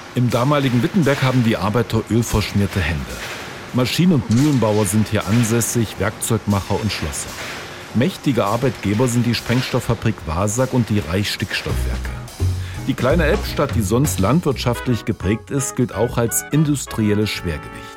Im damaligen Wittenberg haben die Arbeiter ölverschmierte Hände. Maschinen- und Mühlenbauer sind hier ansässig, Werkzeugmacher und Schlosser. Mächtige Arbeitgeber sind die Sprengstofffabrik Wasack und die Reichs-Stickstoffwerke. Die kleine Elbstadt, die sonst landwirtschaftlich geprägt ist, gilt auch als industrielles Schwergewicht.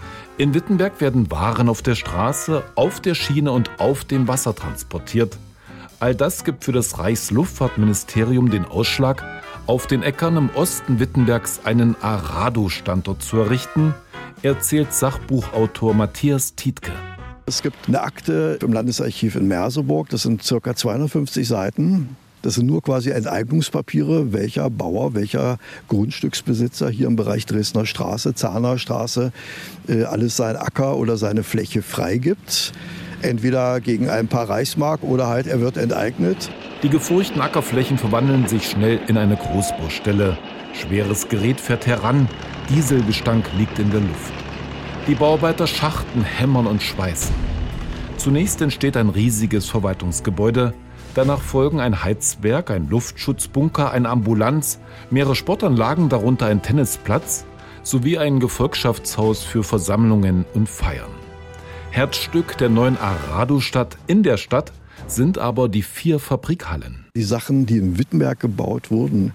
In Wittenberg werden Waren auf der Straße, auf der Schiene und auf dem Wasser transportiert. All das gibt für das Reichsluftfahrtministerium den Ausschlag, auf den Äckern im Osten Wittenbergs einen Arado-Standort zu errichten, erzählt Sachbuchautor Matthias Tiedtke. Es gibt eine Akte im Landesarchiv in Merseburg, das sind ca. 250 Seiten. Das sind nur quasi Enteignungspapiere, welcher Bauer, welcher Grundstücksbesitzer hier im Bereich Dresdner Straße, Zahner Straße, alles sein Acker oder seine Fläche freigibt. Entweder gegen ein paar Reichsmark oder halt er wird enteignet. Die gefurchten Ackerflächen verwandeln sich schnell in eine Großbaustelle. Schweres Gerät fährt heran, Dieselgestank liegt in der Luft. Die Bauarbeiter schachten, hämmern und schweißen. Zunächst entsteht ein riesiges Verwaltungsgebäude. Danach folgen ein Heizwerk, ein Luftschutzbunker, eine Ambulanz, mehrere Sportanlagen, darunter ein Tennisplatz, sowie ein Gefolgschaftshaus für Versammlungen und Feiern. Herzstück der neuen Arado-Stadt in der Stadt sind aber die 4 Fabrikhallen. Die Sachen, die in Wittenberg gebaut wurden,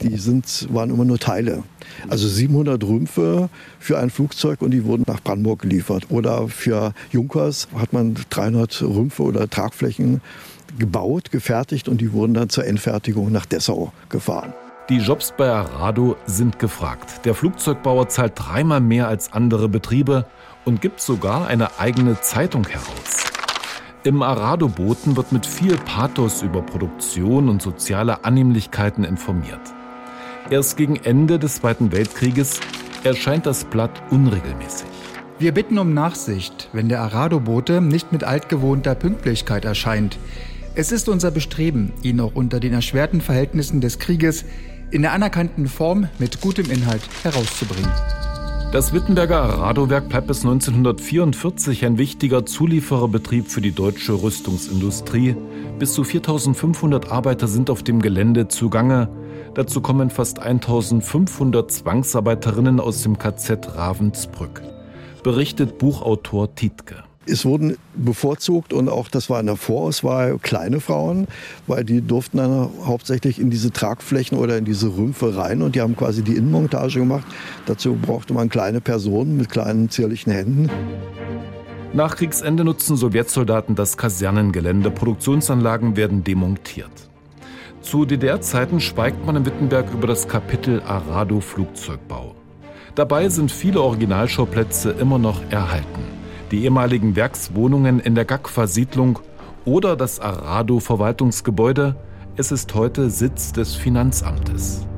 waren immer nur Teile. Also 700 Rümpfe für ein Flugzeug und die wurden nach Brandenburg geliefert. Oder für Junkers hat man 300 Rümpfe oder Tragflächen gebaut, gefertigt und die wurden dann zur Endfertigung nach Dessau gefahren. Die Jobs bei Arado sind gefragt. Der Flugzeugbauer zahlt 3-mal mehr als andere Betriebe und gibt sogar eine eigene Zeitung heraus. Im Arado-Boten wird mit viel Pathos über Produktion und soziale Annehmlichkeiten informiert. Erst gegen Ende des Zweiten Weltkrieges erscheint das Blatt unregelmäßig. Wir bitten um Nachsicht, wenn der Arado-Bote nicht mit altgewohnter Pünktlichkeit erscheint. Es ist unser Bestreben, ihn auch unter den erschwerten Verhältnissen des Krieges in der anerkannten Form mit gutem Inhalt herauszubringen. Das Wittenberger Arado-Werk bleibt bis 1944 ein wichtiger Zuliefererbetrieb für die deutsche Rüstungsindustrie. Bis zu 4.500 Arbeiter sind auf dem Gelände zugange. Dazu kommen fast 1.500 Zwangsarbeiterinnen aus dem KZ Ravensbrück, berichtet Buchautor Tiedtke. Es wurden bevorzugt und auch das war in der Vorauswahl kleine Frauen, weil die durften dann hauptsächlich in diese Tragflächen oder in diese Rümpfe rein und die haben quasi die Innenmontage gemacht. Dazu brauchte man kleine Personen mit kleinen zierlichen Händen. Nach Kriegsende nutzen Sowjetsoldaten das Kasernengelände, Produktionsanlagen werden demontiert. Zu DDR-Zeiten schweigt man in Wittenberg über das Kapitel Arado-Flugzeugbau. Dabei sind viele Originalschauplätze immer noch erhalten. Die ehemaligen Werkswohnungen in der Gagfa-Siedlung oder das Arado-Verwaltungsgebäude. Es ist heute Sitz des Finanzamtes.